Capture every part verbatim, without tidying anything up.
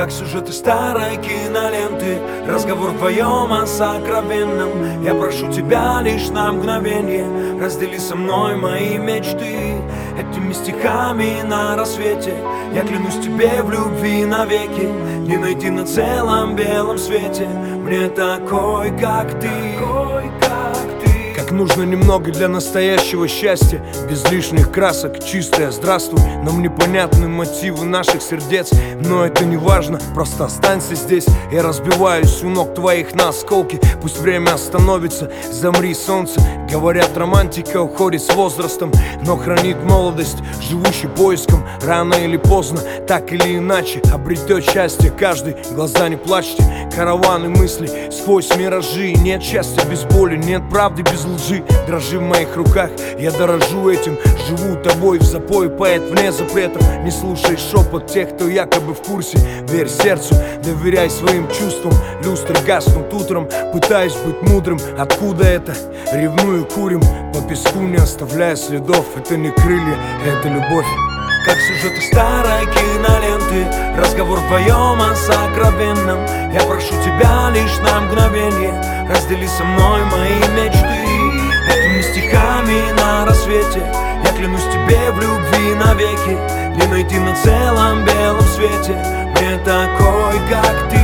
как сюжеты старой киноленты. Разговор вдвоем о сокровенном. Я прошу тебя лишь на мгновенье, раздели со мной мои мечты. Этими стихами на рассвете я клянусь тебе в любви навеки. Не найти на целом белом свете мне такой, как ты. Как нужно немного для настоящего счастья, без лишних красок, чистое здравствуй. Нам непонятны мотивы наших сердец, но это не важно, просто останься здесь. Я разбиваюсь у ног твоих на осколки. Пусть время остановится, замри, солнце. Говорят, романтика уходит с возрастом, но хранит молодость, живущий поиском. Рано или поздно, так или иначе, обретет счастье каждый. Глаза не плачьте, караваны мыслей сквозь миражи. Нет счастья без боли, нет правды без лжи. Дрожи в моих руках, я дорожу этим. Живу тобой в запое, поэт вне запретов. Не слушай шепот тех, кто якобы в курсе. Верь сердцу, доверяй своим чувствам. Люстры гаснут утром, пытаюсь быть мудрым. Откуда это? Ревную, курим по песку, не оставляя следов. Это не крылья, это любовь. Как сюжеты старой киноленты, разговор вдвоем о сокровенном. Я прошу тебя лишь на мгновенье, раздели со мной мои мечты. Этими стихами на рассвете я клянусь тебе в любви навеки. Не найти на целом белом свете мне такой, как ты.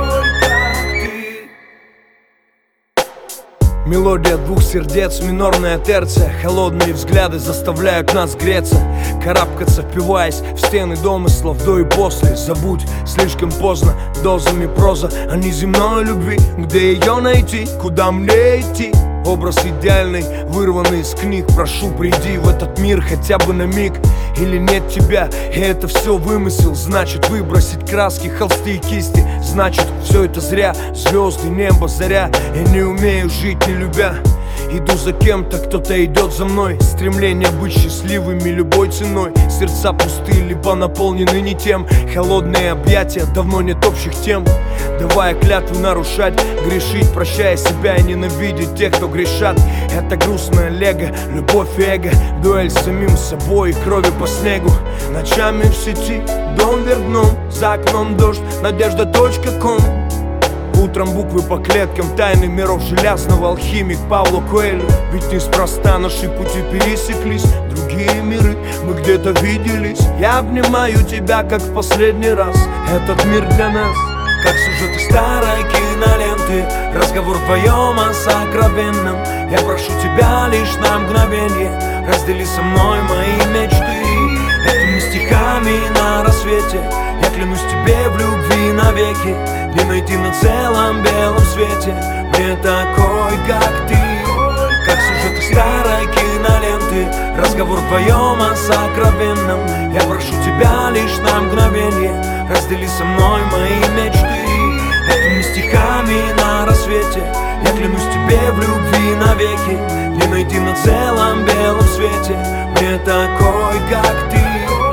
Мелодия двух сердец, минорная терция. Холодные взгляды заставляют нас греться, карабкаться, впиваясь в стены домыслов до и после. Забудь, слишком поздно, дозами проза о неземной любви. Где ее найти, куда мне идти? Образ идеальный, вырванный из книг. Прошу, приди в этот мир хотя бы на миг. Или нет тебя, и это все вымысел. Значит, выбросить краски, холсты и кисти. Значит, все это зря. Звезды, небо, заря. Я не умею жить, не любя. Иду за кем-то, кто-то идет за мной. Стремление быть счастливыми любой ценой. Сердца пустые, либо наполнены не тем. Холодные объятия, давно нет общих тем. Давая клятвы нарушать, грешить, прощая себя и ненавидеть тех, кто грешат. Это грустное лего, любовь и эго. Дуэль с самим собой и крови по снегу. Ночами в сети, дом вверх дном. За окном дождь, надежда точка ком. Утром буквы по клеткам, тайны миров железного. Алхимик Пауло Коэльо. Ведь неспроста наши пути пересеклись. Другие миры, мы где-то виделись. Я обнимаю тебя, как в последний раз. Этот мир для нас, как сюжеты старой киноленты. Разговор вдвоем о сокровенном. Я прошу тебя лишь на мгновенье, раздели со мной мои мечты. Этими стихами на рассвете я клянусь тебе в любви навеки. Не найти на целом белом свете мне такой, как ты. Как сюжеты старой киноленты. Разговор вдвоем о сокровенном. Я прошу тебя лишь на мгновенье, раздели со мной мои мечты. Этими стихами на рассвете я клянусь тебе в любви навеки. Не найти на целом белом свете мне такой, как ты.